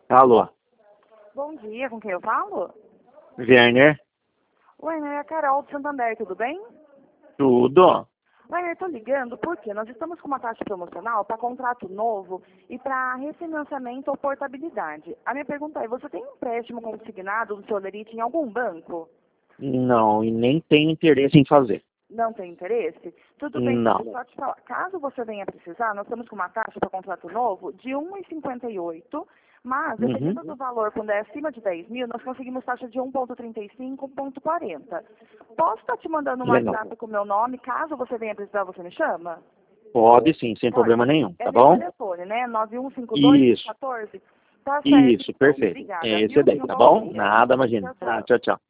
Alô, Bom dia, com quem eu falo? Werner? Werner, é a Carol do Santander, tudo bem? Tudo? Werner, tô ligando porque nós estamos com uma taxa promocional para contrato novo e para refinanciamento ou portabilidade. A minha pergunta é, você tem um empréstimo consignado do seu Lerite em algum banco? Não, e nem tenho interesse em fazer. Não tem interesse? Tudo bem, deixa eu Não. só te falar. Caso você venha precisar, nós estamos com uma taxa para contrato novo de 1,58, mas dependendo do Uhum. valor, quando é acima de 10 mil, nós conseguimos taxa de 1,35, 1,40. Posso estar te mandando um Legal. WhatsApp com o meu nome? Caso você venha precisar, você me chama? Pode sim, sem Pode. problema nenhum, É tá meu bom? telefone, né? Isso, 9152-14. Tá certo, isso, então. perfeito. Obrigada, É esse viu? daí, Tenha um tá bom bom? dia. Nada, imagina. Tchau, Tá, tchau. tchau, tchau.